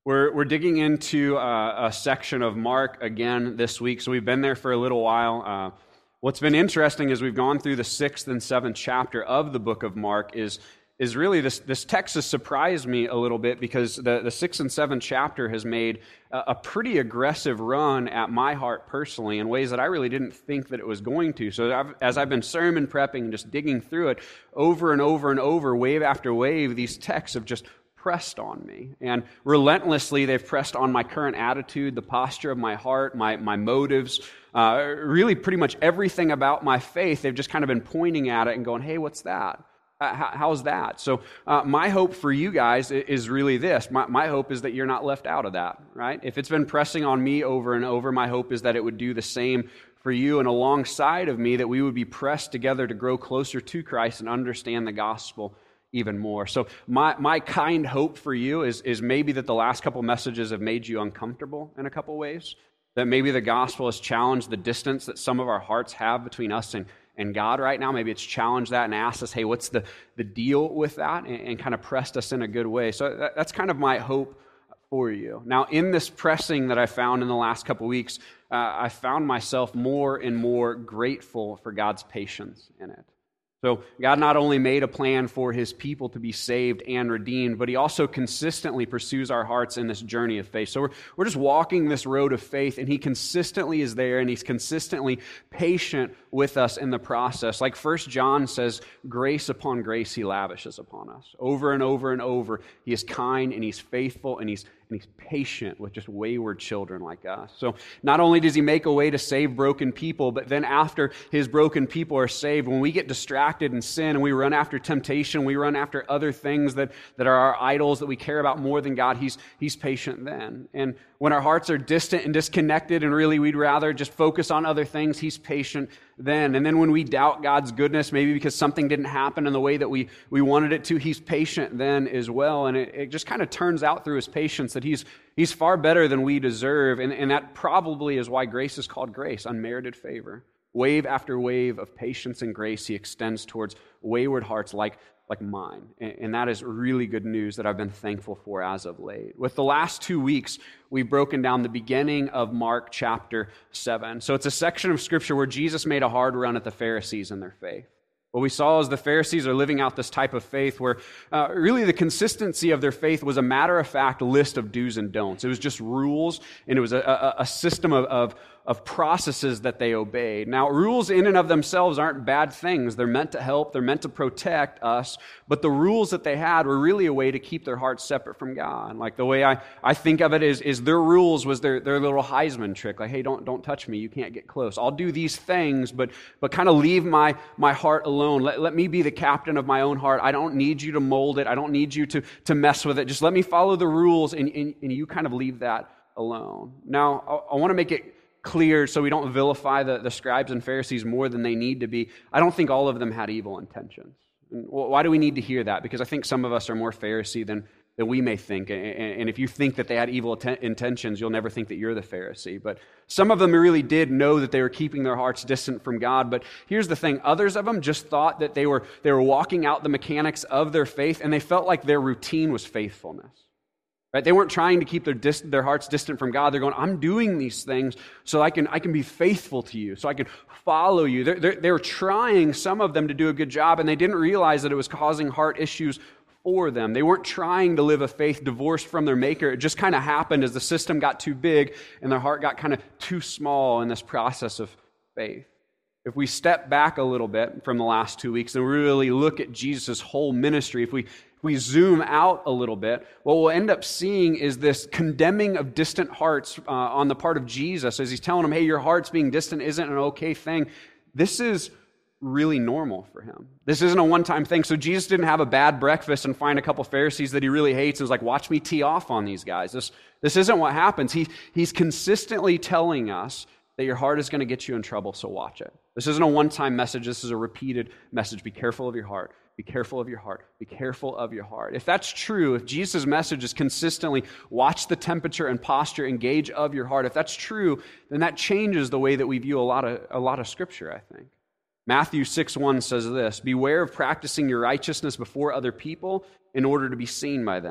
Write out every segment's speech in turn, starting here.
We're digging into a section of Mark again this week, so we've been there for a little while. What's been interesting as we've gone through the 6th and 7th chapter of the book of Mark is really this text has surprised me a little bit because the 6th and 7th chapter has made a pretty aggressive run at my heart personally in ways that I really didn't think that it was going to. So as I've been sermon prepping and just digging through it over and over and over, wave after wave, these texts have just pressed on me. And relentlessly, they've pressed on my current attitude, the posture of my heart, my motives, really pretty much everything about my faith. They've just kind of been pointing at it and going, hey, what's that? How's that? So my hope for you guys is really this. My hope is that you're not left out of that, right? If it's been pressing on me over and over, my hope is that it would do the same for you and alongside of me, that we would be pressed together to grow closer to Christ and understand the gospel even more. So my kind hope for you is maybe that the last couple messages have made you uncomfortable in a couple ways, that maybe the gospel has challenged the distance that some of our hearts have between us and God right now. Maybe it's challenged that and asked us, hey, what's the deal with that? And kind of pressed us in a good way. So that's kind of my hope for you. Now, in this pressing that I found in the last couple weeks, I found myself more and more grateful for God's patience in it. So God not only made a plan for His people to be saved and redeemed, but He also consistently pursues our hearts in this journey of faith. So we're just walking this road of faith, and He consistently is there, and He's consistently patient with us in the process. Like 1 John says, grace upon grace He lavishes upon us. Over and over and over, He is kind, and He's faithful, and He's patient with just wayward children like us. So not only does He make a way to save broken people, but then after His broken people are saved, when we get distracted in sin and we run after temptation, we run after other things that are our idols that we care about more than God, He's patient then. And when our hearts are distant and disconnected and really we'd rather just focus on other things, He's patient then. And then when we doubt God's goodness, maybe because something didn't happen in the way that we wanted it to, He's patient then as well. And it just kind of turns out through His patience that He's far better than we deserve. And that probably is why grace is called grace, unmerited favor. Wave after wave of patience and grace He extends towards wayward hearts like mine. And that is really good news that I've been thankful for as of late. With the last 2 weeks, we've broken down the beginning of Mark chapter 7. So it's a section of Scripture where Jesus made a hard run at the Pharisees and their faith. What we saw is the Pharisees are living out this type of faith where really the consistency of their faith was a matter-of-fact list of do's and don'ts. It was just rules, and it was a system of processes that they obeyed. Now, rules in and of themselves aren't bad things. They're meant to help. They're meant to protect us. But the rules that they had were really a way to keep their hearts separate from God. Like the way I think of it is their rules was their little Heisman trick. Like, hey, don't touch me. You can't get close. I'll do these things, but kind of leave my heart alone. Let me be the captain of my own heart. I don't need you to mold it. I don't need you to mess with it. Just let me follow the rules, and you kind of leave that alone. Now, I want to make it clear so we don't vilify the scribes and Pharisees more than they need to be. I don't think all of them had evil intentions. And why do we need to hear that? Because I think some of us are more Pharisee than we may think. And if you think that they had evil intentions, you'll never think that you're the Pharisee. But some of them really did know that they were keeping their hearts distant from God. But here's the thing. Others of them just thought that they were walking out the mechanics of their faith, and they felt like their routine was faithfulness. Right? They weren't trying to keep their hearts distant from God. They're going, I'm doing these things so I can be faithful to you, so I can follow you. They were trying, some of them, to do a good job, and they didn't realize that it was causing heart issues for them. They weren't trying to live a faith divorced from their Maker. It just kind of happened as the system got too big and their heart got kind of too small in this process of faith. If we step back a little bit from the last 2 weeks and really look at Jesus' whole ministry, if we zoom out a little bit, what we'll end up seeing is this condemning of distant hearts on the part of Jesus as He's telling them, hey, your heart's being distant isn't an okay thing. This is really normal for Him. This isn't a one-time thing. So Jesus didn't have a bad breakfast and find a couple Pharisees that He really hates and was like, watch me tee off on these guys. This isn't what happens. He's consistently telling us that your heart is going to get you in trouble, so watch it. This isn't a one-time message. This is a repeated message. Be careful of your heart. Be careful of your heart. Be careful of your heart. If that's true, if Jesus' message is consistently watch the temperature and posture and gauge of your heart, if that's true, then that changes the way that we view a lot of Scripture, I think. Matthew 6:1 says this, beware of practicing your righteousness before other people in order to be seen by them.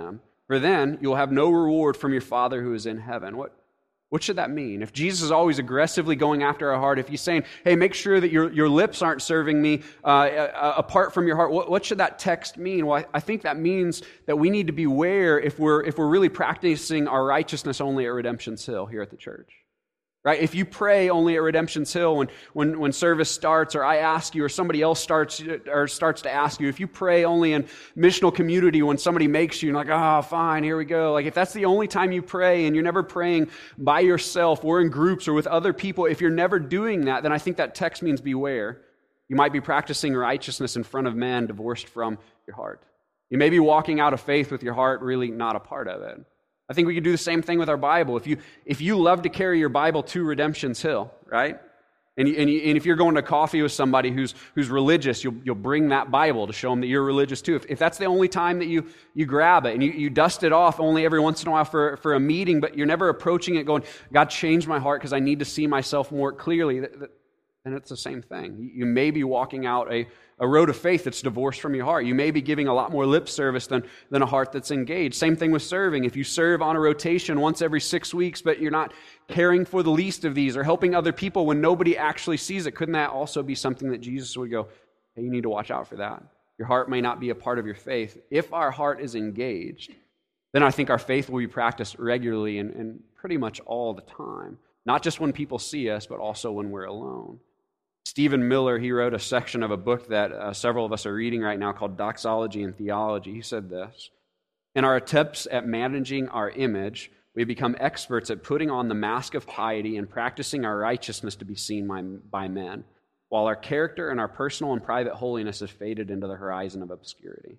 for then you'll have no reward from your Father who is in heaven. What should that mean? If Jesus is always aggressively going after our heart, if he's saying, hey, make sure that your lips aren't serving me apart from your heart, what should that text mean? Well, I think that means that we need to beware if we're really practicing our righteousness only at Redemption's Hill here at the church. Right? If you pray only at Redemption's Hill when service starts, or I ask you, or somebody else starts to ask you, if you pray only in missional community when somebody makes you, and like, oh, fine, here we go. Like if that's the only time you pray and you're never praying by yourself or in groups or with other people, if you're never doing that, then I think that text means beware. You might be practicing righteousness in front of men divorced from your heart. You may be walking out of faith with your heart really not a part of it. I think we could do the same thing with our Bible. If you love to carry your Bible to Redemption's Hill, right? And if you're going to coffee with somebody who's religious, you'll bring that Bible to show them that you're religious too. If that's the only time that you grab it and you dust it off only every once in a while for a meeting, but you're never approaching it going, God, change my heart because I need to see myself more clearly, then it's the same thing. You may be walking out a road of faith that's divorced from your heart. You may be giving a lot more lip service than a heart that's engaged. Same thing with serving. If you serve on a rotation once every 6 weeks, but you're not caring for the least of these or helping other people when nobody actually sees it, couldn't that also be something that Jesus would go, hey, you need to watch out for that? Your heart may not be a part of your faith. If our heart is engaged, then I think our faith will be practiced regularly and pretty much all the time. Not just when people see us, but also when we're alone. Stephen Miller, he wrote a section of a book that several of us are reading right now called Doxology and Theology. He said this, in our attempts at managing our image, we become experts at putting on the mask of piety and practicing our righteousness to be seen by men, while our character and our personal and private holiness has faded into the horizon of obscurity.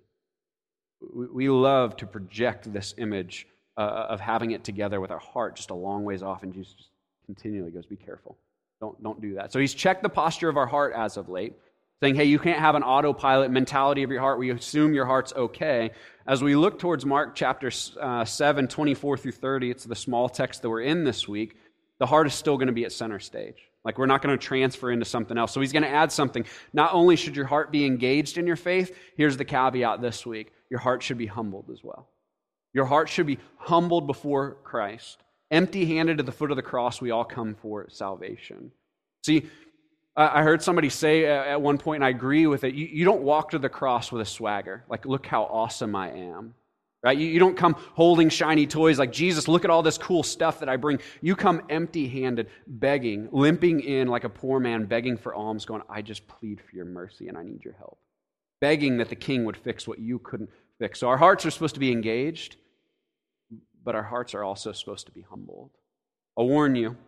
We love to project this image of having it together with our heart just a long ways off, and Jesus just continually goes, be careful. Don't do that. So he's checked the posture of our heart as of late, saying, hey, you can't have an autopilot mentality of your heart. We assume your heart's okay. As we look towards Mark chapter 7, 24 through 30, it's the small text that we're in this week, the heart is still going to be at center stage. Like we're not going to transfer into something else. So he's going to add something. Not only should your heart be engaged in your faith, here's the caveat this week, your heart should be humbled as well. Your heart should be humbled before Christ. Empty-handed at the foot of the cross, we all come for salvation. See, I heard somebody say at one point, and I agree with it, you don't walk to the cross with a swagger, like, look how awesome I am. Right? You don't come holding shiny toys like, Jesus, look at all this cool stuff that I bring. You come empty-handed, begging, limping in like a poor man, begging for alms, going, I just plead for your mercy and I need your help. Begging that the king would fix what you couldn't fix. So our hearts are supposed to be engaged, but our hearts are also supposed to be humbled. I'll warn you,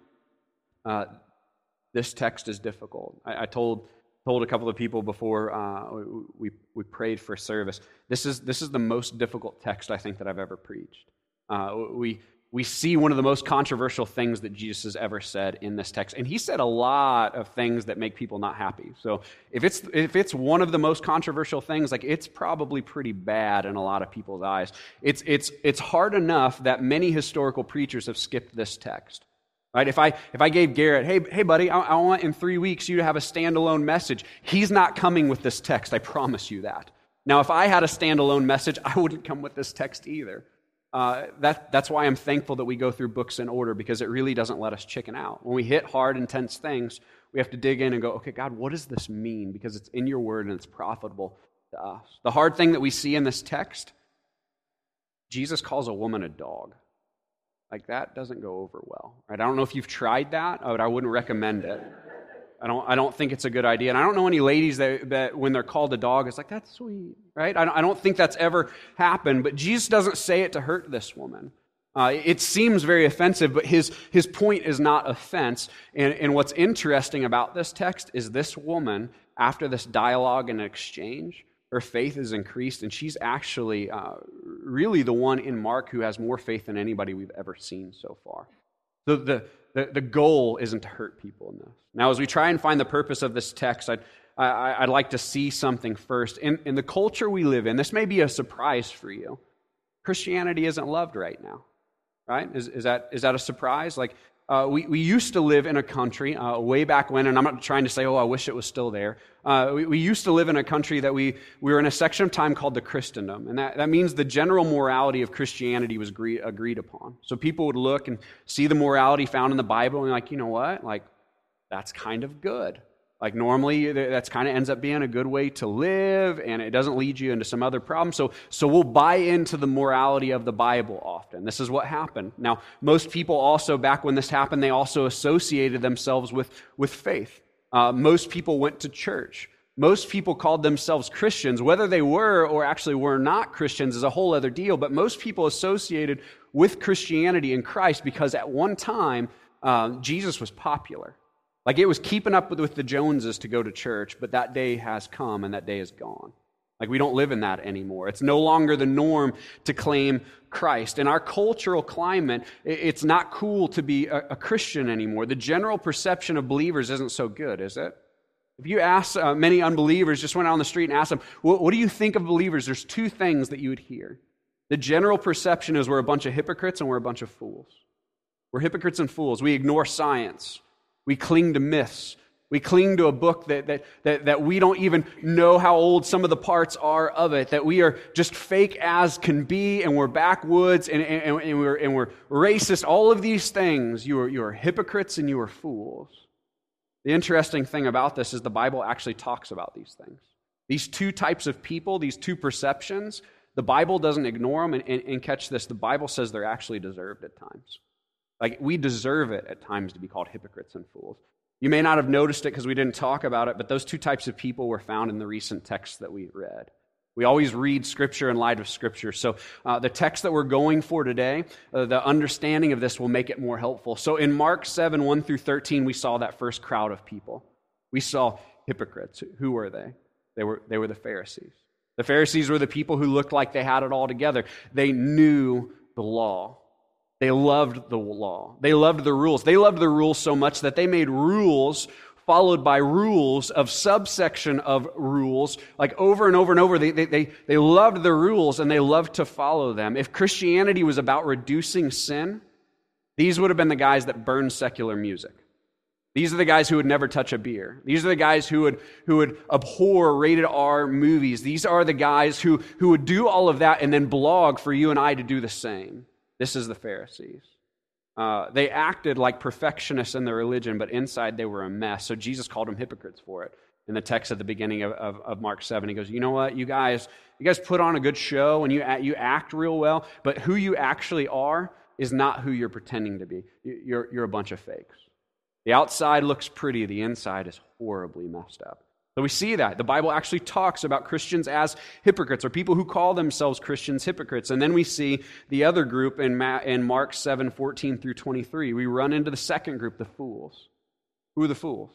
this text is difficult. I told a couple of people before we prayed for service. This is the most difficult text I think that I've ever preached. We see one of the most controversial things that Jesus has ever said in this text, and he said a lot of things that make people not happy. So if it's one of the most controversial things, like it's probably pretty bad in a lot of people's eyes. It's hard enough that many historical preachers have skipped this text. Right? If I gave Garrett, hey buddy, I want in 3 weeks you to have a standalone message. He's not coming with this text, I promise you that. Now, if I had a standalone message, I wouldn't come with this text either. That's why I'm thankful that we go through books in order, because it really doesn't let us chicken out. When we hit hard, intense things, we have to dig in and go, okay, God, what does this mean? Because it's in your word and it's profitable to us. The hard thing that we see in this text, Jesus calls a woman a dog. Like, that doesn't go over well. Right? I don't know if you've tried that, but I wouldn't recommend it. I don't think it's a good idea. And I don't know any ladies that when they're called a dog, it's like, that's sweet, right? I don't think that's ever happened. But Jesus doesn't say it to hurt this woman. It seems very offensive, but his point is not offense. And what's interesting about this text is this woman, after this dialogue and exchange, her faith is increased, and she's actually really the one in Mark who has more faith than anybody we've ever seen so far. So the goal isn't to hurt people in this. Now, as we try and find the purpose of this text, I'd like to see something first. In the culture we live in, this may be a surprise for you. Christianity isn't loved right now, right? Is that a surprise? Like, we used to live in a country way back when, and I'm not trying to say, I wish it was still there. We used to live in a country that we were in a section of time called the Christendom, and that means the general morality of Christianity was agreed upon. So people would look and see the morality found in the Bible, and like, you know what? Like, that's kind of good. Like normally, that's kind of ends up being a good way to live, and it doesn't lead you into some other problem. So we'll buy into the morality of the Bible often. This is what happened. Now, most people also, back when this happened, they also associated themselves with faith. Most people went to church. Most people called themselves Christians. Whether they were or actually were not Christians is a whole other deal, but most people associated with Christianity and Christ because at one time, Jesus was popular. Like it was keeping up with the Joneses to go to church, but that day has come and that day is gone. Like we don't live in that anymore. It's no longer the norm to claim Christ. In our cultural climate, it's not cool to be a Christian anymore. The general perception of believers isn't so good, is it? If you ask many unbelievers, just went out on the street and asked them, what do you think of believers? There's two things that you would hear. The general perception is we're a bunch of hypocrites and we're a bunch of fools. We're hypocrites and fools. We ignore science. We cling to myths. We cling to a book that we don't even know how old some of the parts are of it, that we are just fake as can be, and we're backwoods, and we're racist. All of these things, you are hypocrites and you are fools. The interesting thing about this is the Bible actually talks about these things. These two types of people, these two perceptions, the Bible doesn't ignore them, and catch this, the Bible says they're actually deserved at times. Like, we deserve it at times to be called hypocrites and fools. You may not have noticed it because we didn't talk about it, but those two types of people were found in the recent text that we read. We always read Scripture in light of Scripture. So the text that we're going for today, the understanding of this will make it more helpful. So in Mark 7, 1 through 13, we saw that first crowd of people. We saw hypocrites. Who were they? They were the Pharisees. The Pharisees were the people who looked like they had it all together. They knew the law. They loved the law. They loved the rules. They loved the rules so much that they made rules followed by rules of subsection of rules, like over and over and over. They loved the rules and they loved to follow them. If Christianity was about reducing sin, these would have been the guys that burned secular music. These are the guys who would never touch a beer. These are the guys who would abhor rated R movies. These are the guys who would do all of that and then blog for you and I to do the same. This is the Pharisees. They acted like perfectionists in their religion, but inside they were a mess. So Jesus called them hypocrites for it. In the text at the beginning of Mark 7, he goes, you know what, you guys put on a good show and you act real well, but who you actually are is not who you're pretending to be. You're a bunch of fakes. The outside looks pretty, the inside is horribly messed up. So we see that. The Bible actually talks about Christians as hypocrites, or people who call themselves Christians hypocrites. And then we see the other group in Mark 7, 14 through 23. We run into the second group, the fools. Who are the fools?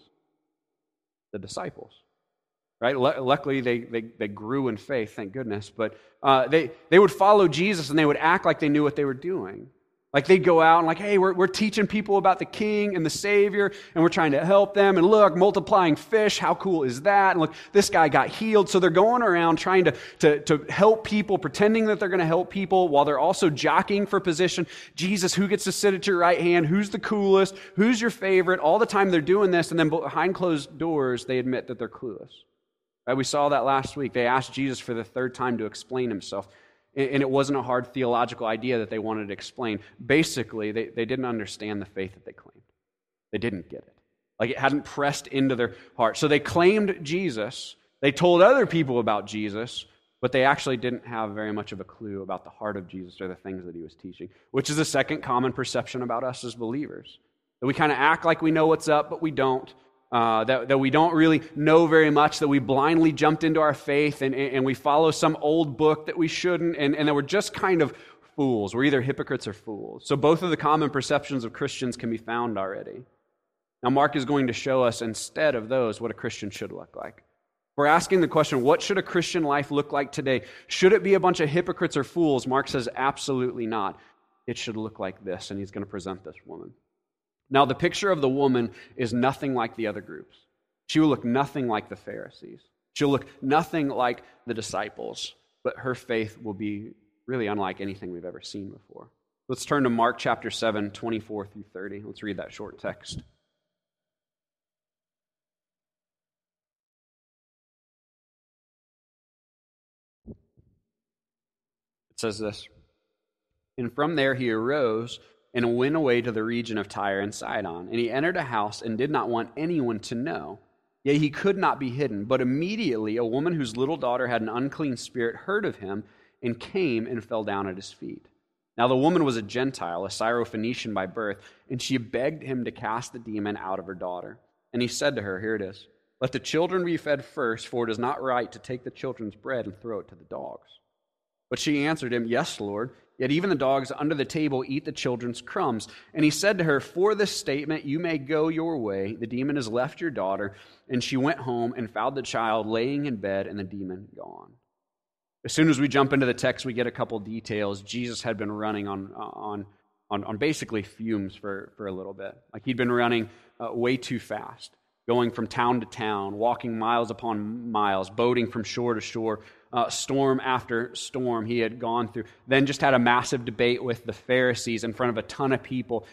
The disciples. Right? Luckily, they grew in faith, thank goodness. But they would follow Jesus and they would act like they knew what they were doing. Like they'd go out and like, hey, we're teaching people about the King and the Savior, and we're trying to help them. And look, multiplying fish, how cool is that? And look, this guy got healed. So they're going around trying to help people, pretending that they're going to help people, while they're also jockeying for position. Jesus, who gets to sit at your right hand? Who's the coolest? Who's your favorite? All the time they're doing this, and then behind closed doors, they admit that they're clueless. Right? We saw that last week. They asked Jesus for the third time to explain himself. And it wasn't a hard theological idea that they wanted to explain. Basically, they didn't understand the faith that they claimed. They didn't get it. Like it hadn't pressed into their heart. So they claimed Jesus. They told other people about Jesus, but they actually didn't have very much of a clue about the heart of Jesus or the things that he was teaching, which is a second common perception about us as believers. That we kind of act like we know what's up, but we don't. That we don't really know very much, that we blindly jumped into our faith and we follow some old book that we shouldn't, and that we're just kind of fools. We're either hypocrites or fools. So both of the common perceptions of Christians can be found already. Now Mark is going to show us instead of those what a Christian should look like. We're asking the question, what should a Christian life look like today? Should it be a bunch of hypocrites or fools? Mark says absolutely not. It should look like this, and he's going to present this woman. Now, the picture of the woman is nothing like the other groups. She will look nothing like the Pharisees. She'll look nothing like the disciples, but her faith will be really unlike anything we've ever seen before. Let's turn to Mark chapter 7, 24 through 30. Let's read that short text. It says this, "And from there he arose and went away to the region of Tyre and Sidon. And he entered a house and did not want anyone to know. Yet he could not be hidden. But immediately a woman whose little daughter had an unclean spirit heard of him and came and fell down at his feet. Now the woman was a Gentile, a Syrophoenician by birth, and she begged him to cast the demon out of her daughter. And he said to her," here it is, "Let the children be fed first, for it is not right to take the children's bread and throw it to the dogs." But she answered him, "Yes, Lord, yet even the dogs under the table eat the children's crumbs." And he said to her, "For this statement you may go your way. The demon has left your daughter." And she went home and found the child laying in bed and the demon gone. As soon as we jump into the text, we get a couple details. Jesus had been running on basically fumes for a little bit. Like he'd been running way too fast, going from town to town, walking miles upon miles, boating from shore to shore, storm after storm he had gone through. Then just had a massive debate with the Pharisees in front of a ton of people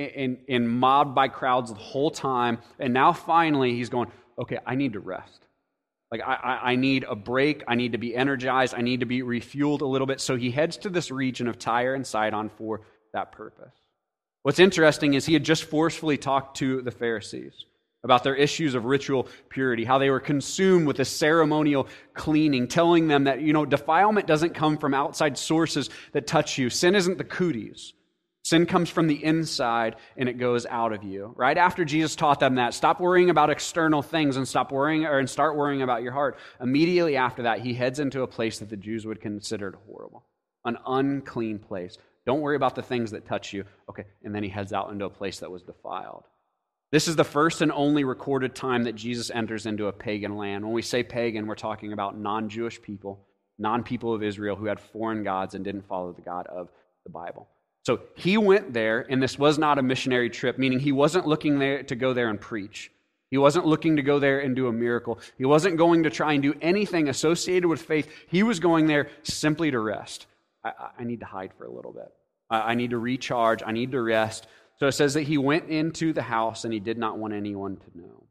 and mobbed by crowds the whole time. And now finally he's going, okay, I need to rest. Like I need a break. I need to be energized. I need to be refueled a little bit. So he heads to this region of Tyre and Sidon for that purpose. What's interesting is he had just forcefully talked to the Pharisees about their issues of ritual purity, how they were consumed with a ceremonial cleaning, telling them that, defilement doesn't come from outside sources that touch you. Sin isn't the cooties. Sin comes from the inside and it goes out of you. Right after Jesus taught them that, stop worrying about external things and start worrying about your heart. Immediately after that, he heads into a place that the Jews would consider horrible, an unclean place. Don't worry about the things that touch you. Okay, and then he heads out into a place that was defiled. This is the first and only recorded time that Jesus enters into a pagan land. When we say pagan, we're talking about non-Jewish people, non-people of Israel who had foreign gods and didn't follow the God of the Bible. So he went there, and this was not a missionary trip, meaning he wasn't looking there to go there and preach. He wasn't looking to go there and do a miracle. He wasn't going to try and do anything associated with faith. He was going there simply to rest. I need to hide for a little bit. I need to recharge. I need to rest. So it says that he went into the house and he did not want anyone to know.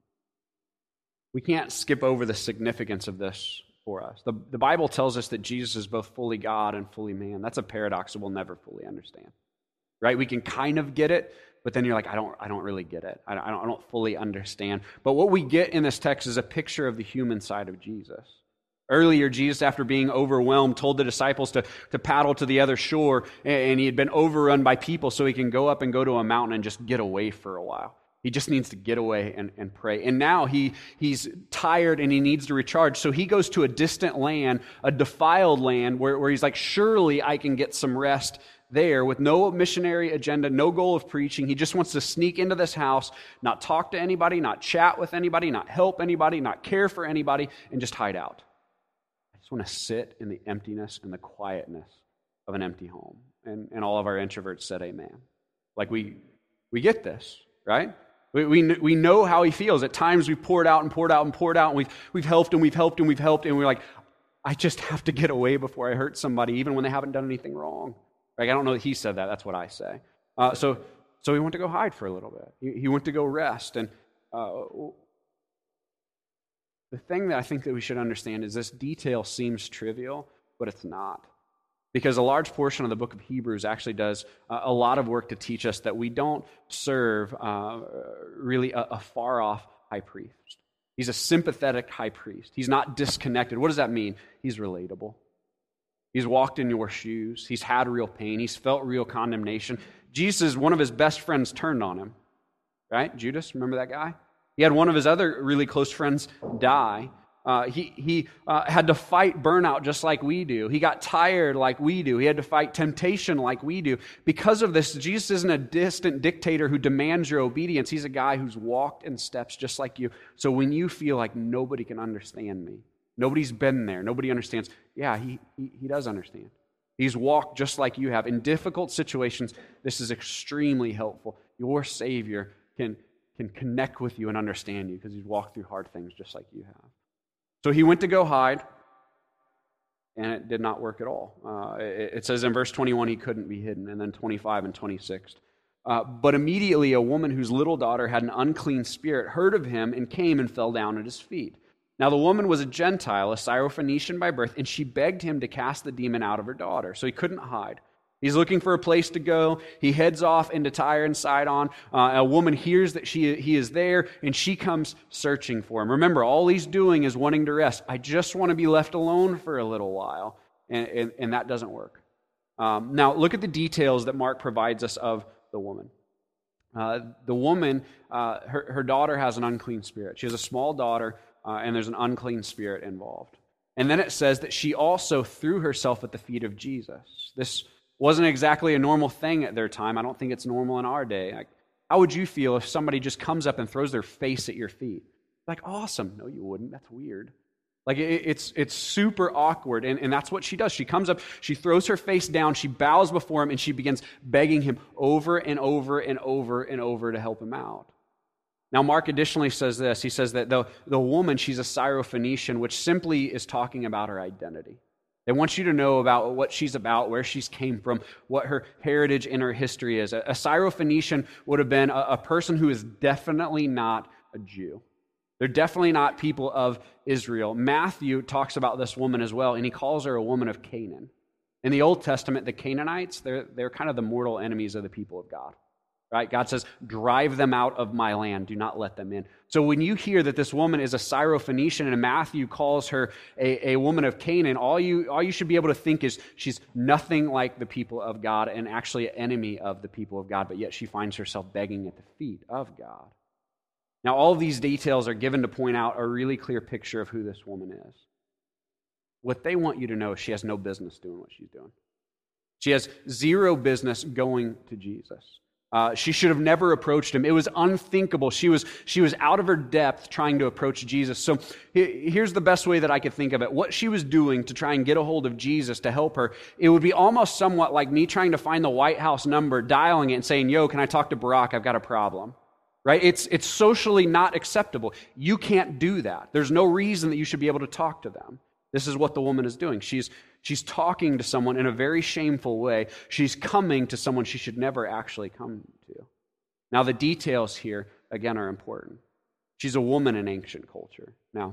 We can't skip over the significance of this for us. The Bible tells us that Jesus is both fully God and fully man. That's a paradox that we'll never fully understand. Right? We can kind of get it, but then you're like, I don't really get it. I don't fully understand. But what we get in this text is a picture of the human side of Jesus. Earlier, Jesus, after being overwhelmed, told the disciples to paddle to the other shore, and he had been overrun by people, so he can go up and go to a mountain and just get away for a while. He just needs to get away and pray. And now he's tired and he needs to recharge, so he goes to a distant land, a defiled land, where he's like, surely I can get some rest there with no missionary agenda, no goal of preaching. He just wants to sneak into this house, not talk to anybody, not chat with anybody, not help anybody, not care for anybody, and just hide out. I just want to sit in the emptiness and the quietness of an empty home. And all of our introverts said amen. Like we get this, right? We know how he feels. At times we've poured out and poured out and poured out, and we've helped and we've helped and we've helped, and we're like, I just have to get away before I hurt somebody, even when they haven't done anything wrong. Like, I don't know that he said that. That's what I say. So he went to go hide for a little bit. He went to go rest. And the thing that I think that we should understand is this detail seems trivial, but it's not. Because a large portion of the book of Hebrews actually does a lot of work to teach us that we don't serve really a far-off high priest. He's a sympathetic high priest. He's not disconnected. What does that mean? He's relatable. He's walked in your shoes. He's had real pain. He's felt real condemnation. Jesus, one of his best friends, turned on him. Right? Judas, remember that guy? He had one of his other really close friends die. He had to fight burnout just like we do. He got tired like we do. He had to fight temptation like we do. Because of this, Jesus isn't a distant dictator who demands your obedience. He's a guy who's walked in steps just like you. So when you feel like nobody can understand me, nobody's been there, nobody understands, yeah, he does understand. He's walked just like you have. In difficult situations, this is extremely helpful. Your Savior can connect with you and understand you because he's walked through hard things just like you have. So he went to go hide, And it did not work at all. It says in verse 21, he couldn't be hidden, and then 25 and 26. But immediately a woman whose little daughter had an unclean spirit heard of him and came and fell down at his feet. Now the woman was a Gentile, a Syrophoenician by birth, and she begged him to cast the demon out of her daughter, so he couldn't hide. He's looking for a place to go. He heads off into Tyre and Sidon. A woman hears that he is there, and she comes searching for him. Remember, all he's doing is wanting to rest. I just want to be left alone for a little while, and that doesn't work. Now, look at the details that Mark provides us of the woman. The woman, her daughter has an unclean spirit. She has a small daughter, and there's an unclean spirit involved. And then it says that she also threw herself at the feet of Jesus. This wasn't exactly a normal thing at their time. I don't think it's normal in our day. Like, how would you feel if somebody just comes up and throws their face at your feet? Like, awesome. No, you wouldn't. That's weird. Like, it's super awkward, and that's what she does. She comes up, she throws her face down, she bows before him, and she begins begging him over and over and over and over to help him out. Now, Mark additionally says this. He says that the woman, she's a Syrophoenician, which simply is talking about her identity. They want you to know about what she's about, where she's came from, what her heritage and her history is. A Syrophoenician would have been a person who is definitely not a Jew. They're definitely not people of Israel. Matthew talks about this woman as well, and he calls her a woman of Canaan. In the Old Testament, the Canaanites, they're kind of the mortal enemies of the people of God. Right? God says, drive them out of my land. Do not let them in. So when you hear that this woman is a Syrophoenician and Matthew calls her a woman of Canaan, all you should be able to think is she's nothing like the people of God and actually an enemy of the people of God, but yet she finds herself begging at the feet of God. Now, all of these details are given to point out a really clear picture of who this woman is. What they want you to know is she has no business doing what she's doing. She has zero business going to Jesus. She should have never approached him. It was unthinkable. She was out of her depth trying to approach Jesus. So here's the best way that I could think of it. What she was doing to try and get a hold of Jesus to help her, it would be almost somewhat like me trying to find the White House number, dialing it and saying, yo, can I talk to Barack? I've got a problem. Right? It's socially not acceptable. You can't do that. There's no reason that you should be able to talk to them. This is what the woman is doing. She's talking to someone in a very shameful way. She's coming to someone she should never actually come to. Now, the details here, again, are important. She's a woman in ancient culture. Now,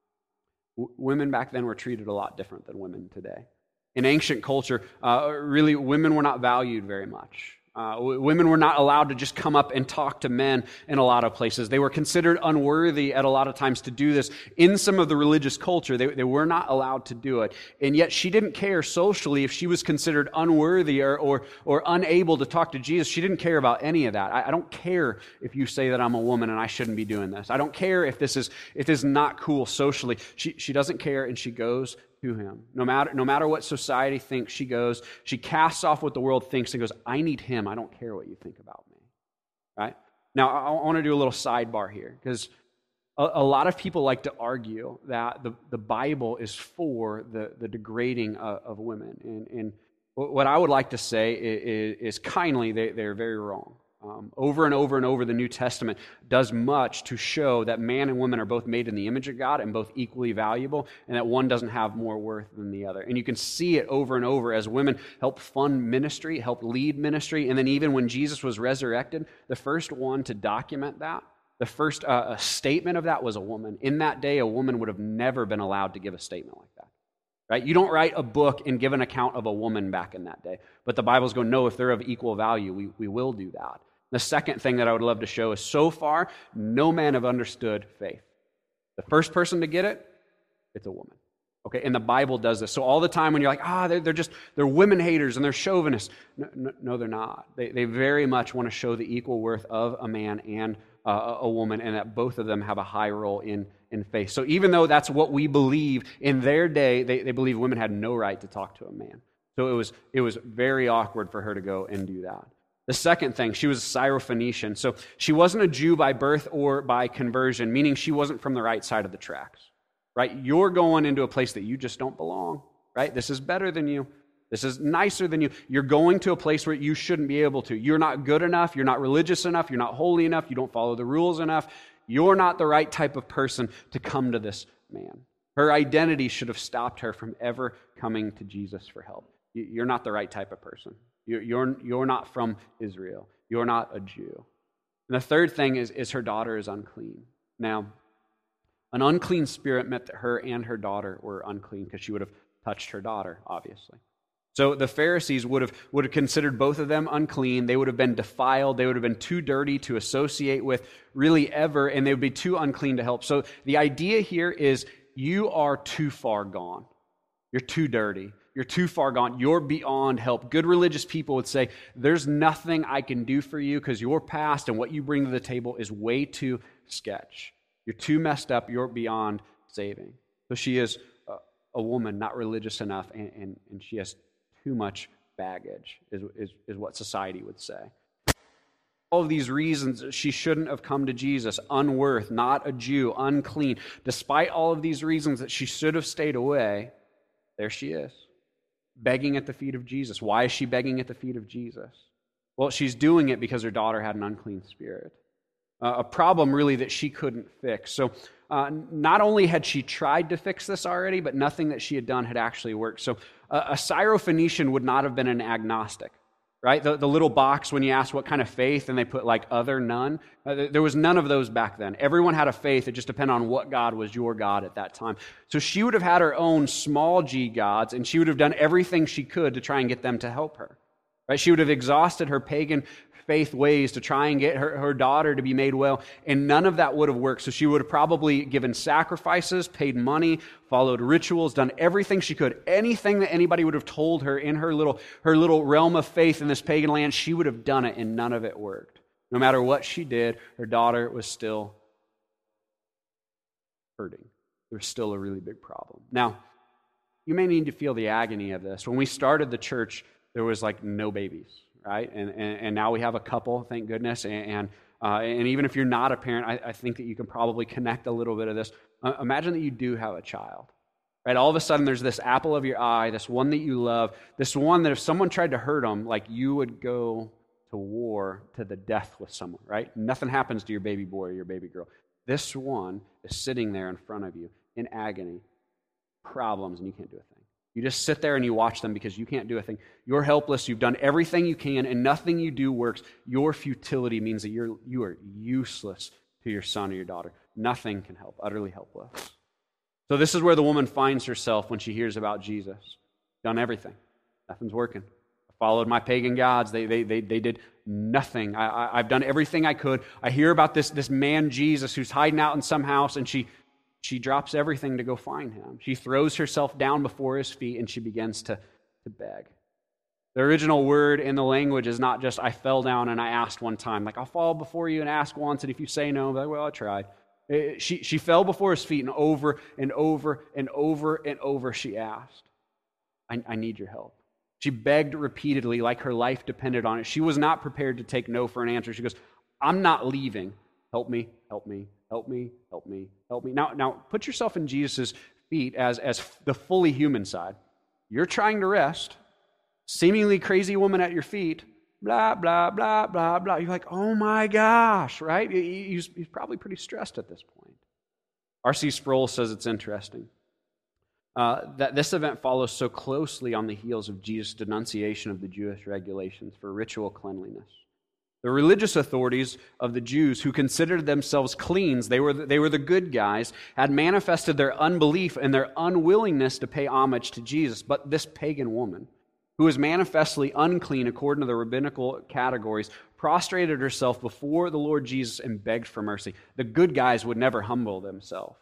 women back then were treated a lot different than women today. In ancient culture, really, women were not valued very much. Women were not allowed to just come up and talk to men in a lot of places. They were considered unworthy at a lot of times to do this. In some of the religious culture, they were not allowed to do it. And yet she didn't care socially if she was considered unworthy or unable to talk to Jesus. She didn't care about any of that. I don't care if you say that I'm a woman and I shouldn't be doing this. I don't care if this is not cool socially. She doesn't care, and she goes to him. No matter what society thinks, she goes. She casts off what the world thinks and goes, I need him. I don't care what you think about me. Right? Now, I want to do a little sidebar here, because a lot of people like to argue that the Bible is for the degrading of women. And what I would like to say is kindly, they're very wrong. Over and over and over, the New Testament does much to show that man and woman are both made in the image of God and both equally valuable, and that one doesn't have more worth than the other. And you can see it over and over as women help fund ministry, help lead ministry, and then even when Jesus was resurrected, the first one to document that, the first statement of that was a woman. In that day, a woman would have never been allowed to give a statement like that. Right? You don't write a book and give an account of a woman back in that day. But the Bible's going, no, if they're of equal value, we will do that. The second thing that I would love to show is, so far, no men have understood faith. The first person to get it, it's a woman. Okay, and the Bible does this. So all the time when you're like, they're women haters and they're chauvinists. No, they're not. They very much want to show the equal worth of a man and a woman, and that both of them have a high role in faith. So even though that's what we believe, in their day, they believe women had no right to talk to a man. So it was very awkward for her to go and do that. The second thing, she was a Syrophoenician. So she wasn't a Jew by birth or by conversion, meaning she wasn't from the right side of the tracks. Right? You're going into a place that you just don't belong. Right? This is better than you. This is nicer than you. You're going to a place where you shouldn't be able to. You're not good enough. You're not religious enough. You're not holy enough. You don't follow the rules enough. You're not the right type of person to come to this man. Her identity should have stopped her from ever coming to Jesus for help. You're not the right type of person. You're not from Israel. You're not a Jew. And the third thing is her daughter is unclean. Now, an unclean spirit meant that her and her daughter were unclean because she would have touched her daughter, obviously. So the Pharisees would have considered both of them unclean. They would have been defiled. They would have been too dirty to associate with really ever, and they would be too unclean to help. So the idea here is you are too far gone. You're too dirty. You're too far gone. You're beyond help. Good religious people would say, there's nothing I can do for you because your past and what you bring to the table is way too sketch. You're too messed up. You're beyond saving. So she is a woman not religious enough, and she has too much baggage, is what society would say. All of these reasons she shouldn't have come to Jesus, unworth, not a Jew, unclean. Despite all of these reasons that she should have stayed away, there she is, begging at the feet of Jesus. Why is she begging at the feet of Jesus? Well, she's doing it because her daughter had an unclean spirit. A problem really that she couldn't fix. So not only had she tried to fix this already, but nothing that she had done had actually worked. So a Syrophoenician would not have been an agnostic, right? The little box when you ask what kind of faith, and they put like other, none. There was none of those back then. Everyone had a faith. It just depended on what God was your God at that time. So she would have had her own small g gods, and she would have done everything she could to try and get them to help her. Right? She would have exhausted her pagan faith ways to try and get her daughter to be made well, and none of that would have worked. So she would have probably given sacrifices, paid money, followed rituals, done everything she could. Anything that anybody would have told her in her little realm of faith in this pagan land, she would have done it, and none of it worked. No matter what she did, her daughter was still hurting. There was still a really big problem. Now, you may need to feel the agony of this. When we started the church, there was like no babies. Right? And now we have a couple, thank goodness. And even if you're not a parent, I think that you can probably connect a little bit of this. Imagine that you do have a child. Right? All of a sudden, there's this apple of your eye, this one that you love, this one that if someone tried to hurt them, like you would go to war to the death with someone. Right? Nothing happens to your baby boy or your baby girl. This one is sitting there in front of you in agony, problems, and you can't do a thing. You just sit there and you watch them because you can't do a thing. You're helpless. You've done everything you can, and nothing you do works. Your futility means that you are useless to your son or your daughter. Nothing can help. Utterly helpless. So this is where the woman finds herself when she hears about Jesus. Done everything. Nothing's working. I followed my pagan gods. They did nothing. I've done everything I could. I hear about this man Jesus who's hiding out in some house, and she drops everything to go find him. She throws herself down before his feet, and she begins to beg. The original word in the language is not just, I fell down and I asked one time. Like, I'll fall before you and ask once, and if you say no, I'm like, well, I tried. She fell before his feet, and over and over and over and over she asked, I need your help. She begged repeatedly like her life depended on it. She was not prepared to take no for an answer. She goes, I'm not leaving. Help me, help me. Help me, help me, help me. Now put yourself in Jesus' feet as the fully human side. You're trying to rest. Seemingly crazy woman at your feet. Blah, blah, blah, blah, blah. You're like, oh my gosh, right? He's probably pretty stressed at this point. R.C. Sproul says it's interesting that this event follows so closely on the heels of Jesus' denunciation of the Jewish regulations for ritual cleanliness. The religious authorities of the Jews who considered themselves cleans, they were the good guys, had manifested their unbelief and their unwillingness to pay homage to Jesus. But this pagan woman, who was manifestly unclean according to the rabbinical categories, prostrated herself before the Lord Jesus and begged for mercy. The good guys would never humble themselves.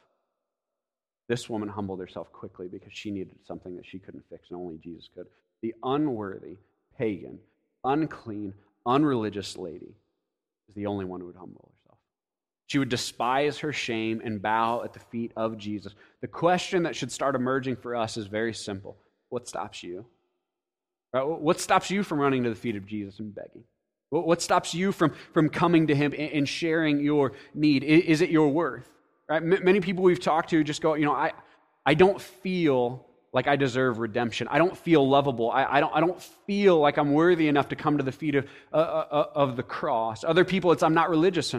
This woman humbled herself quickly because she needed something that she couldn't fix, and only Jesus could. The unworthy, pagan, unclean, unreligious lady is the only one who would humble herself. She would despise her shame and bow at the feet of Jesus. The question that should start emerging for us is very simple. What stops you? Right? What stops you from running to the feet of Jesus and begging? What stops you from coming to him and sharing your need? Is it your worth? Right? Many people we've talked to just go, I don't feel like I deserve redemption. I don't feel lovable. I don't feel like I'm worthy enough to come to the feet of the cross. Other people, it's I'm not religious enough.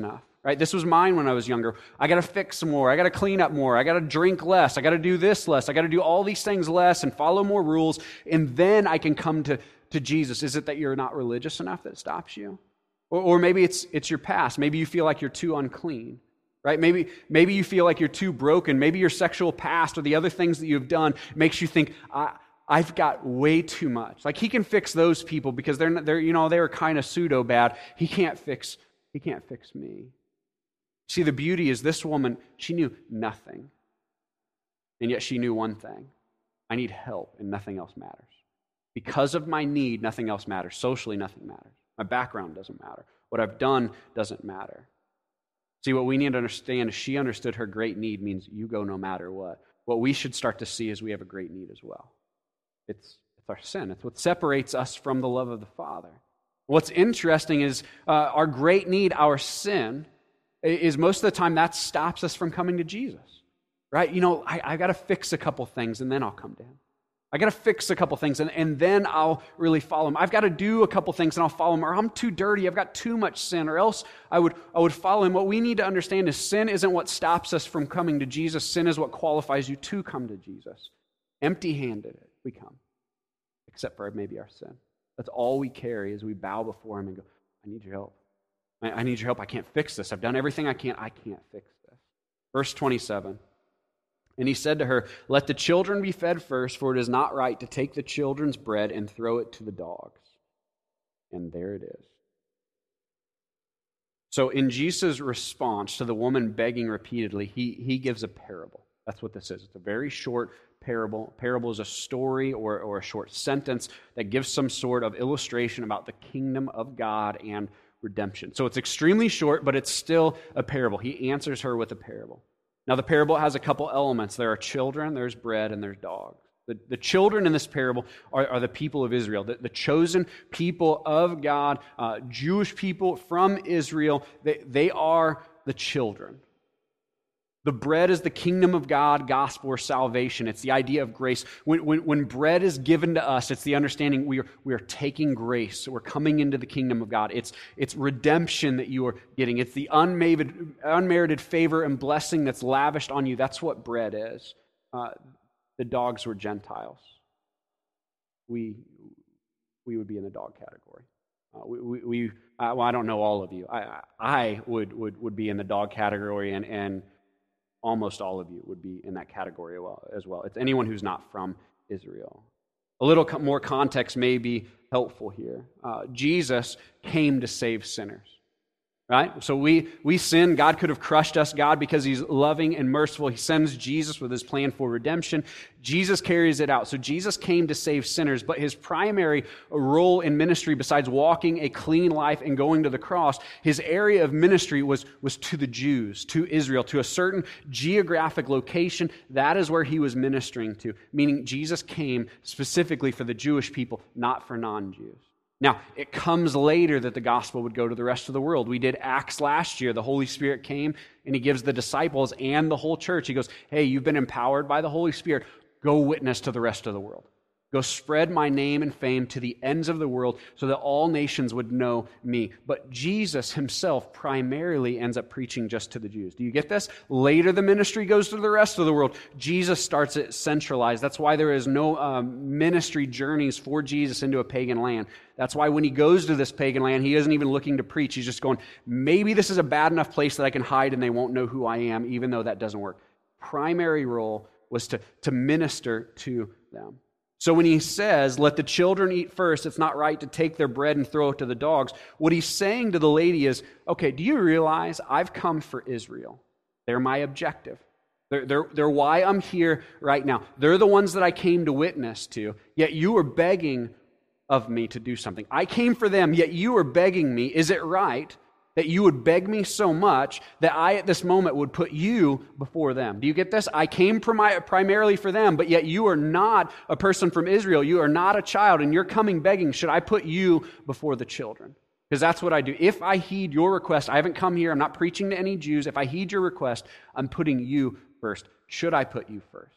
right? This was mine when I was younger. I got to fix more. I got to clean up more. I got to drink less. I got to do this less. I got to do all these things less and follow more rules, and then I can come to Jesus. Is it that you're not religious enough that stops you? Or maybe it's your past. Maybe you feel like you're too unclean, right? Maybe you feel like you're too broken. Maybe your sexual past or the other things that you've done makes you think, I've got way too much. Like, he can fix those people because they were kind of pseudo bad. He can't fix me. See, the beauty is this woman, she knew nothing. And yet she knew one thing. I need help and nothing else matters. Because of my need, nothing else matters. Socially, nothing matters. My background doesn't matter. What I've done doesn't matter. See, what we need to understand is she understood her great need means you go no matter what. What we should start to see is we have a great need as well. It's our sin. It's what separates us from the love of the Father. What's interesting is our great need, our sin, is most of the time that stops us from coming to Jesus, right? I got to fix a couple things and then I'll come to Him. I got to fix a couple things and then I'll really follow Him. I've got to do a couple things and I'll follow Him. Or I'm too dirty, I've got too much sin, or else I would follow Him. What we need to understand is sin isn't what stops us from coming to Jesus. Sin is what qualifies you to come to Jesus. Empty-handed we come, except for maybe our sin. That's all we carry as we bow before Him and go, I need your help. I need your help. I can't fix this. I've done everything I can. I can't fix this. Verse 27. And He said to her, let the children be fed first, for it is not right to take the children's bread and throw it to the dogs. And there it is. So in Jesus' response to the woman begging repeatedly, he gives a parable. That's what this is. It's a very short parable. Parable is a story or a short sentence that gives some sort of illustration about the kingdom of God and redemption. So it's extremely short, but it's still a parable. He answers her with a parable. Now, the parable has a couple elements. There are children, there's bread, and there's dogs. The children in this parable are the people of Israel, the chosen people of God, Jewish people from Israel. They are the children. The bread is the kingdom of God, gospel, or salvation. It's the idea of grace. When bread is given to us, it's the understanding we are taking grace. We're coming into the kingdom of God. It's redemption that you are getting. It's the unmerited favor and blessing that's lavished on you. That's what bread is. The dogs were Gentiles. We would be in the dog category. Well, I don't know all of you. I would be in the dog category, and almost all of you would be in that category as well. It's anyone who's not from Israel. A little more context may be helpful here. Jesus came to save sinners, right? So we sin. God could have crushed us. God, because He's loving and merciful, He sends Jesus with His plan for redemption. Jesus carries it out. So Jesus came to save sinners, but His primary role in ministry, besides walking a clean life and going to the cross, His area of ministry was to the Jews, to Israel, to a certain geographic location. That is where He was ministering to, meaning Jesus came specifically for the Jewish people, not for non-Jews. Now, it comes later that the gospel would go to the rest of the world. We did Acts last year. The Holy Spirit came and He gives the disciples and the whole church. He goes, hey, you've been empowered by the Holy Spirit. Go witness to the rest of the world. Go spread my name and fame to the ends of the world so that all nations would know me. But Jesus Himself primarily ends up preaching just to the Jews. Do you get this? Later the ministry goes to the rest of the world. Jesus starts it centralized. That's why there is no ministry journeys for Jesus into a pagan land. That's why when He goes to this pagan land, He isn't even looking to preach. He's just going, maybe this is a bad enough place that I can hide and they won't know who I am, even though that doesn't work. Primary role was to minister to them. So when He says, let the children eat first, it's not right to take their bread and throw it to the dogs, what He's saying to the lady is, okay, do you realize I've come for Israel? They're my objective. They're why I'm here right now. They're the ones that I came to witness to, yet you are begging of me to do something. I came for them, yet you are begging me. Is it right that you would beg me so much that I at this moment would put you before them? Do you get this? I came primarily for them, but yet you are not a person from Israel. You are not a child, and you're coming begging. Should I put you before the children? Because that's what I do. If I heed your request, I haven't come here, I'm not preaching to any Jews. If I heed your request, I'm putting you first. Should I put you first?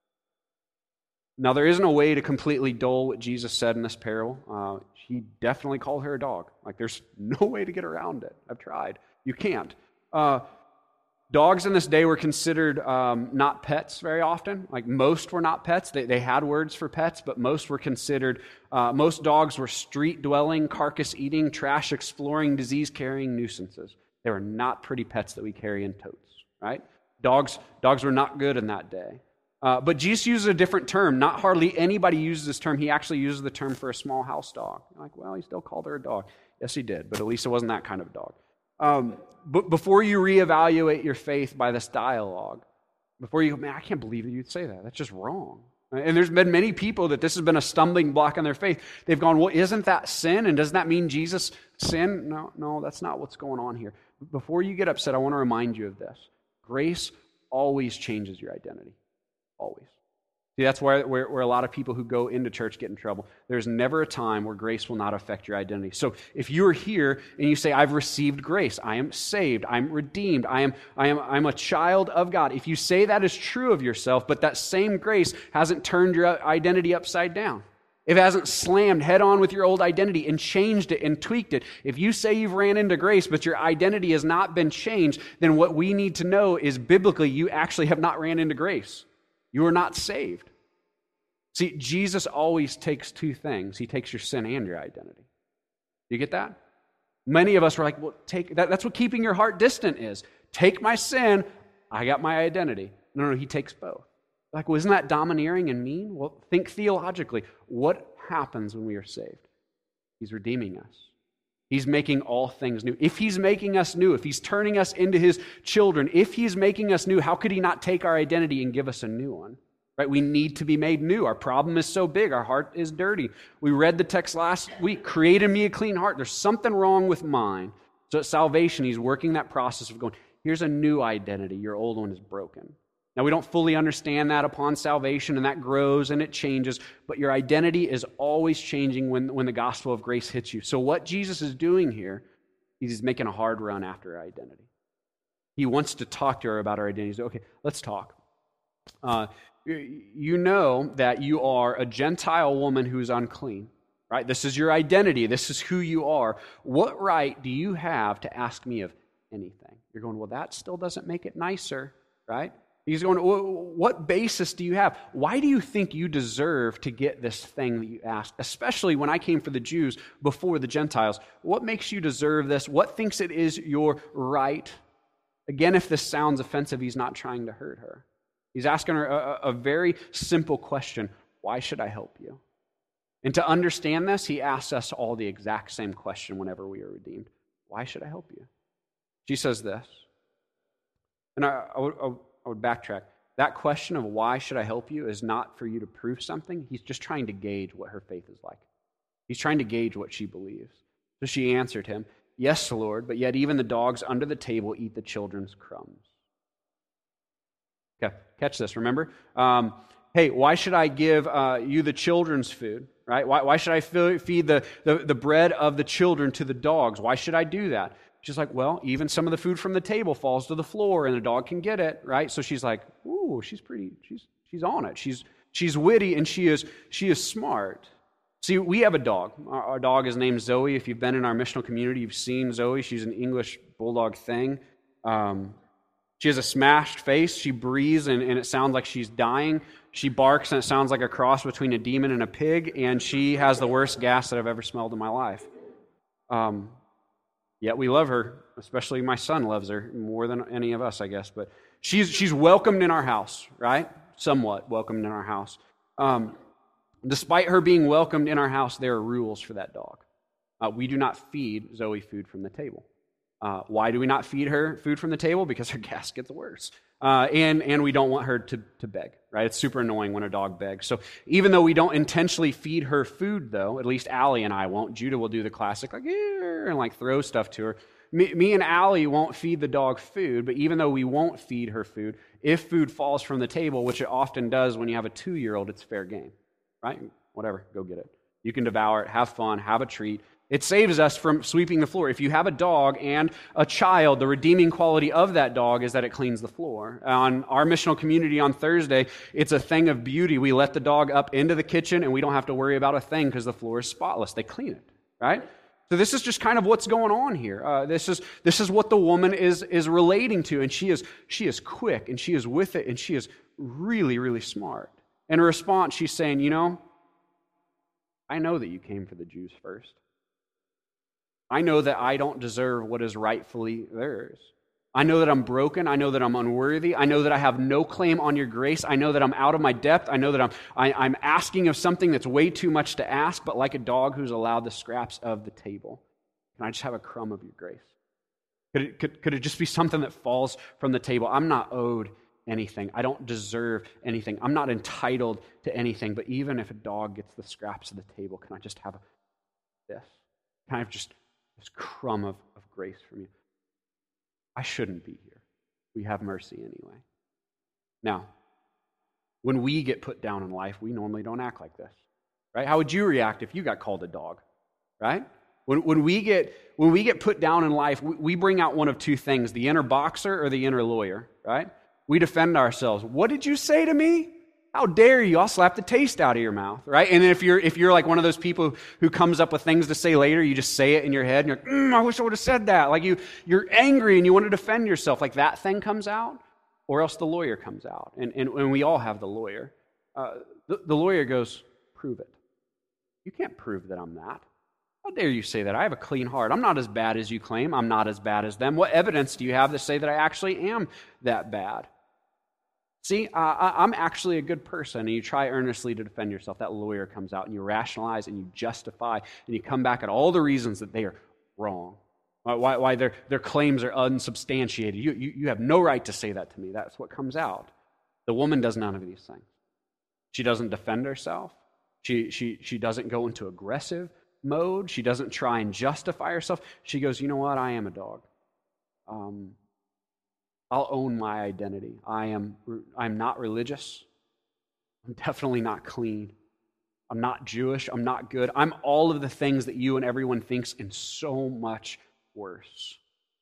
Now, there isn't a way to completely dull what Jesus said in this parable. He definitely called her a dog. Like, there's no way to get around it. I've tried. You can't. Dogs in this day were considered not pets very often. Like most were not pets. They had words for pets, but most were considered, most dogs were street-dwelling, carcass-eating, trash-exploring, disease-carrying nuisances. They were not pretty pets that we carry in totes, right? Dogs were not good in that day. But Jesus uses a different term. Not hardly anybody uses this term. He actually uses the term for a small house dog. You're like, well, he still called her a dog. Yes, he did, but at least it wasn't that kind of dog. But before you reevaluate your faith by this dialogue, before you go, man, I can't believe that you'd say that. That's just wrong. And there's been many people that this has been a stumbling block in their faith. They've gone, well, isn't that sin? And doesn't that mean Jesus sinned? No, that's not what's going on here. Before you get upset, I want to remind you of this. Grace always changes your identity. Always. See, that's where a lot of people who go into church get in trouble. There's never a time where grace will not affect your identity. So if you're here and you say, I've received grace, I am saved, I'm redeemed, I'm a child of God. If you say that is true of yourself, but that same grace hasn't turned your identity upside down, if it hasn't slammed head on with your old identity and changed it and tweaked it, if you say you've ran into grace, but your identity has not been changed, then what we need to know is biblically you actually have not ran into grace. You are not saved. See, Jesus always takes two things. He takes your sin and your identity. You get that? Many of us are like, well, that's what keeping your heart distant is. Take my sin, I got my identity. No, he takes both. Like, well, isn't that domineering and mean? Well, think theologically. What happens when we are saved? He's redeeming us. He's making all things new. If he's making us new, if he's turning us into his children, if he's making us new, how could he not take our identity and give us a new one? Right? We need to be made new. Our problem is so big. Our heart is dirty. We read the text last week. Create in me a clean heart. There's something wrong with mine. So at salvation, he's working that process of going, here's a new identity. Your old one is broken. Now, we don't fully understand that upon salvation, and that grows and it changes, but your identity is always changing when the gospel of grace hits you. So what Jesus is doing here, he's making a hard run after our identity. He wants to talk to her about our identity. He's like, okay, let's talk. You know that you are a Gentile woman who's unclean, right? This is your identity. This is who you are. What right do you have to ask me of anything? You're going, well, that still doesn't make it nicer, right? He's going, what basis do you have? Why do you think you deserve to get this thing that you asked? Especially when I came for the Jews before the Gentiles. What makes you deserve this? What thinks it is your right? Again, if this sounds offensive, he's not trying to hurt her. He's asking her a very simple question. Why should I help you? And to understand this, he asks us all the exact same question whenever we are redeemed. Why should I help you? She says this. And I would backtrack. That question of why should I help you is not for you to prove something. He's just trying to gauge what her faith is like. He's trying to gauge what she believes. So she answered him, yes, Lord, but yet even the dogs under the table eat the children's crumbs. Okay, catch this, remember? Hey, why should I give you the children's food, right? Why should I feed the bread of the children to the dogs? Why should I do that? She's like, well, even some of the food from the table falls to the floor and the dog can get it, right? So she's like, ooh, she's on it. She's witty and she is smart. See, we have a dog. Our dog is named Zoe. If you've been in our missional community, you've seen Zoe. She's an English bulldog thing. She has a smashed face. She breathes and it sounds like she's dying. She barks and it sounds like a cross between a demon and a pig. And she has the worst gas that I've ever smelled in my life. Yet we love her, especially my son loves her more than any of us, I guess. But she's welcomed in our house, right? Somewhat welcomed in our house. Despite her being welcomed in our house, there are rules for that dog. We do not feed Zoe food from the table. Why do we not feed her food from the table? Because her gas gets worse. And we don't want her to beg, right? It's super annoying when a dog begs. So even though we don't intentionally feed her food, though, at least Allie and I won't. Judah will do the classic, like, and like throw stuff to her. Me and Allie won't feed the dog food, but even though we won't feed her food, if food falls from the table, which it often does when you have a 2-year-old, it's fair game, right? Whatever, go get it. You can devour it, have fun, have a treat. It saves us from sweeping the floor. If you have a dog and a child, the redeeming quality of that dog is that it cleans the floor. On our missional community on Thursday, it's a thing of beauty. We let the dog up into the kitchen and we don't have to worry about a thing because the floor is spotless. They clean it, right? So this is just kind of what's going on here. This is what the woman is relating to, and she is quick, and she is with it, and she is really, really smart. In response, she's saying, I know that you came for the Jews first. I know that I don't deserve what is rightfully theirs. I know that I'm broken. I know that I'm unworthy. I know that I have no claim on your grace. I know that I'm out of my depth. I know that I'm asking of something that's way too much to ask, but like a dog who's allowed the scraps of the table, can I just have a crumb of your grace? Could it just be something that falls from the table? I'm not owed anything. I don't deserve anything. I'm not entitled to anything, but even if a dog gets the scraps of the table, can I just have this? Can I have just this crumb of grace from you? I shouldn't be here. We have mercy anyway. Now, when we get put down in life, we normally don't act like this, right? How would you react if you got called a dog, right? When we get put down in life, we bring out one of two things, the inner boxer or the inner lawyer, right? We defend ourselves. What did you say to me? How dare you? I'll slap the taste out of your mouth, right? And if you're like one of those people who comes up with things to say later, you just say it in your head, and you're like, I wish I would have said that. Like you're angry and you want to defend yourself. Like that thing comes out, or else the lawyer comes out. And we all have the lawyer. The lawyer goes, prove it. You can't prove that I'm that. How dare you say that? I have a clean heart. I'm not as bad as you claim. I'm not as bad as them. What evidence do you have to say that I actually am that bad? See, I'm actually a good person, and you try earnestly to defend yourself. That lawyer comes out, and you rationalize, and you justify, and you come back at all the reasons that they are wrong, why their claims are unsubstantiated. You have no right to say that to me. That's what comes out. The woman does none of these things. She doesn't defend herself. She doesn't go into aggressive mode. She doesn't try and justify herself. She goes, you know what? I am a dog. I'll own my identity. I'm not religious. I'm definitely not clean. I'm not Jewish. I'm not good. I'm all of the things that you and everyone thinks and so much worse.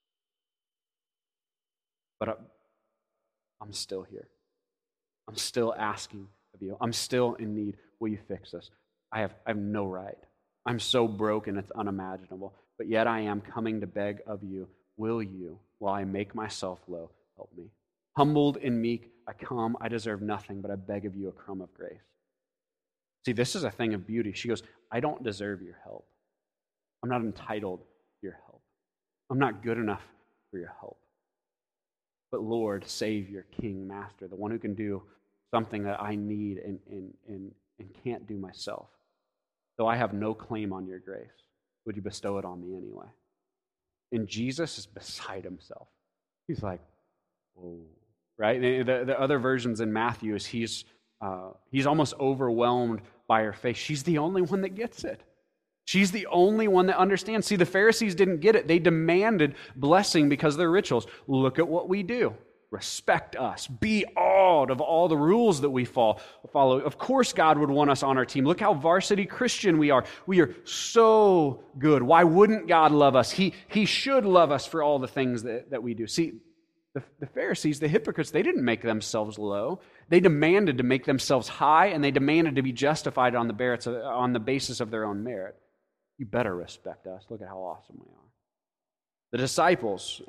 But I'm still here. I'm still asking of you. I'm still in need. Will you fix this? I have no right. I'm so broken it's unimaginable. But yet I am coming to beg of you. Will you, while I make myself low, help me? Humbled and meek, I come. I deserve nothing, but I beg of you a crumb of grace. See, this is a thing of beauty. She goes, I don't deserve your help. I'm not entitled to your help. I'm not good enough for your help. But Lord, Savior, King, Master, the one who can do something that I need and can't do myself, though I have no claim on your grace, would you bestow it on me anyway? And Jesus is beside himself. He's like, whoa, right? The other versions in Matthew is he's almost overwhelmed by her faith. She's the only one that gets it. She's the only one that understands. See, the Pharisees didn't get it. They demanded blessing because of their rituals. Look at what we do. Respect us. Be awed of all the rules that we follow. Of course God would want us on our team. Look how varsity Christian we are. We are so good. Why wouldn't God love us? He should love us for all the things that we do. See, the Pharisees, the hypocrites, they didn't make themselves low. They demanded to make themselves high, and they demanded to be justified on the basis of their own merit. You better respect us. Look at how awesome we are. The disciples,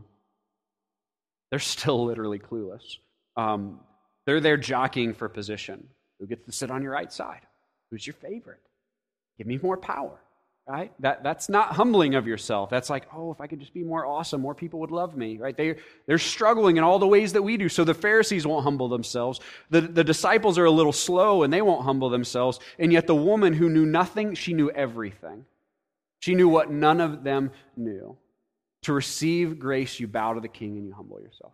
they're still literally clueless. They're there jockeying for position. Who gets to sit on your right side? Who's your favorite? Give me more power, right? That's not humbling of yourself. That's like, oh, if I could just be more awesome, more people would love me, right? They're struggling in all the ways that we do. So the Pharisees won't humble themselves. The disciples are a little slow and they won't humble themselves. And yet the woman who knew nothing, she knew everything. She knew what none of them knew. To receive grace, you bow to the King and you humble yourself.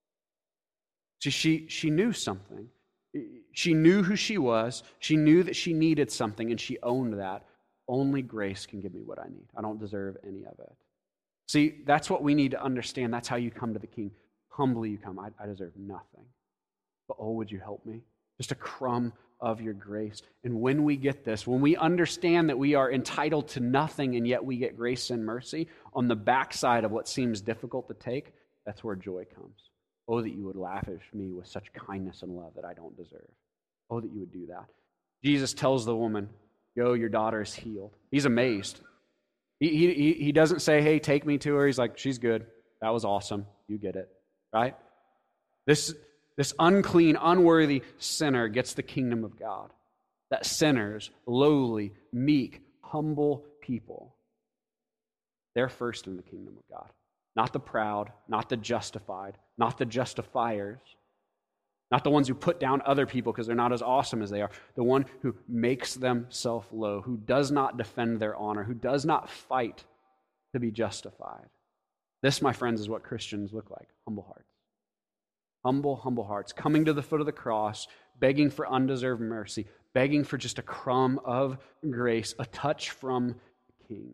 See, she knew something. She knew who she was. She knew that she needed something, and she owned that. Only grace can give me what I need. I don't deserve any of it. See, that's what we need to understand. That's how you come to the King. Humbly you come. I deserve nothing. But oh, would you help me? Just a crumb of your grace. And when we get this, when we understand that we are entitled to nothing and yet we get grace and mercy on the backside of what seems difficult to take, that's where joy comes. Oh, that you would lavish me with such kindness and love that I don't deserve. Oh, that you would do that. Jesus tells the woman, go, your daughter is healed. He's amazed. He doesn't say, hey, take me to her. He's like, she's good. That was awesome. You get it, right? This unclean, unworthy sinner gets the kingdom of God. That sinners, lowly, meek, humble people, they're first in the kingdom of God. Not the proud, not the justified, not the justifiers, not the ones who put down other people because they're not as awesome as they are. The one who makes themselves low, who does not defend their honor, who does not fight to be justified. This, my friends, is what Christians look like. Humble hearts. Humble hearts. Coming to the foot of the cross, begging for undeserved mercy, begging for just a crumb of grace, a touch from the King.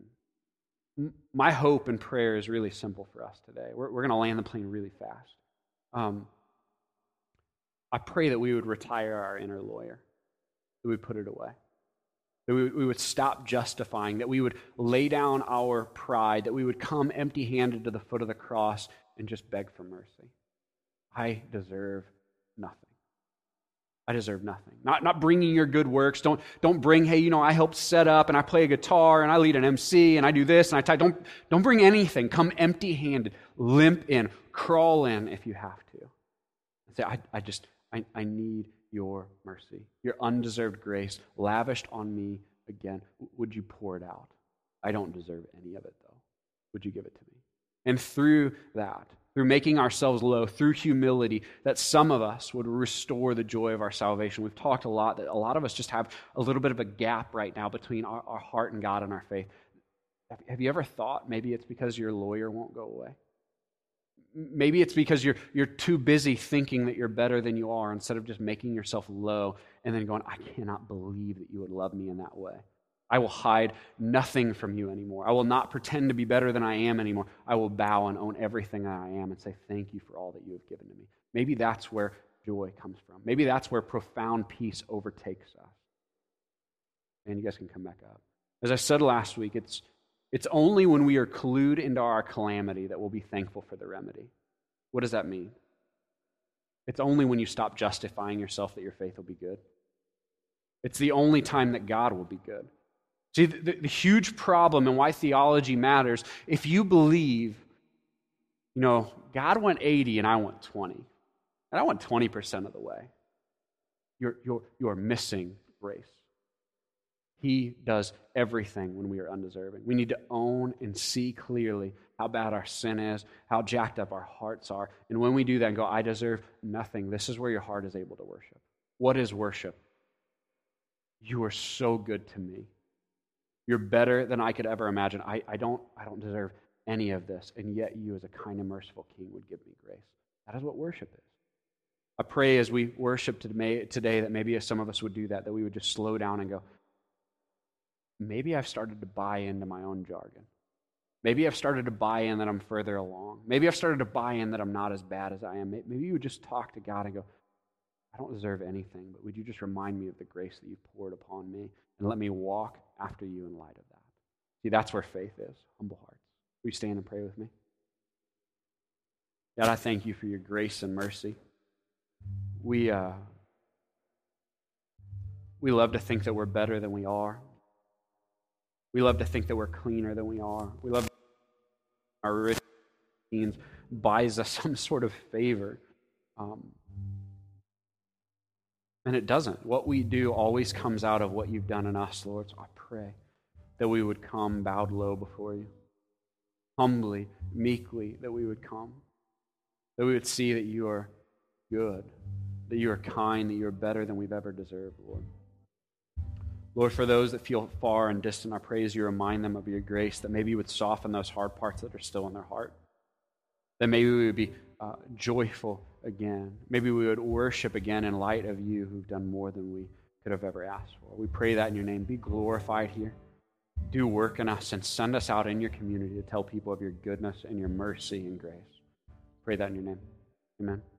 My hope and prayer is really simple for us today. We're going to land the plane really fast. I pray that we would retire our inner lawyer, that we would put it away, that we would stop justifying, that we would lay down our pride, that we would come empty-handed to the foot of the cross and just beg for mercy. I deserve nothing. I deserve nothing. Not bringing your good works. Don't bring, hey, I helped set up and I play a guitar and I lead an MC and I do this and I type. Don't bring anything. Come empty-handed. Limp in. Crawl in if you have to. And say, I need your mercy, your undeserved grace lavished on me again. Would you pour it out? I don't deserve any of it, though. Would you give it to me? And through that, through making ourselves low, through humility, that some of us would restore the joy of our salvation. We've talked a lot that a lot of us just have a little bit of a gap right now between our heart and God and our faith. Have you ever thought maybe it's because your lawyer won't go away? Maybe it's because you're too busy thinking that you're better than you are instead of just making yourself low and then going, I cannot believe that you would love me in that way. I will hide nothing from you anymore. I will not pretend to be better than I am anymore. I will bow and own everything that I am and say thank you for all that you have given to me. Maybe that's where joy comes from. Maybe that's where profound peace overtakes us. And you guys can come back up. As I said last week, it's only when we are clued into our calamity that we'll be thankful for the remedy. What does that mean? It's only when you stop justifying yourself that your faith will be good. It's the only time that God will be good. See, the huge problem and why theology matters, if you believe, God went 80 and I went 20, and I went 20% of the way, you're missing grace. He does everything when we are undeserving. We need to own and see clearly how bad our sin is, how jacked up our hearts are. And when we do that and go, I deserve nothing, this is where your heart is able to worship. What is worship? You are so good to me. You're better than I could ever imagine. I don't deserve any of this, and yet you as a kind and merciful King would give me grace. That is what worship is. I pray as we worship today that maybe some of us would do that we would just slow down and go, maybe I've started to buy into my own jargon. Maybe I've started to buy in that I'm further along. Maybe I've started to buy in that I'm not as bad as I am. Maybe you would just talk to God and go, I don't deserve anything, but would you just remind me of the grace that you've poured upon me and let me walk after you in light of that? See, that's where faith is, humble hearts. Will you stand and pray with me? God, I thank you for your grace and mercy. We love to think that we're better than we are. We love to think that we're cleaner than we are. We love our rich means buys us some sort of favor. And it doesn't. What we do always comes out of what you've done in us, Lord. So I pray that we would come bowed low before you. Humbly, meekly, that we would come. That we would see that you are good, that you are kind, that you are better than we've ever deserved, Lord. Lord, for those that feel far and distant, I pray as you remind them of your grace, that maybe you would soften those hard parts that are still in their heart. That maybe we would be joyful again. Maybe we would worship again in light of you who've done more than we could have ever asked for. We pray that in your name. Be glorified here. Do work in us and send us out in your community to tell people of your goodness and your mercy and grace. Pray that in your name. Amen.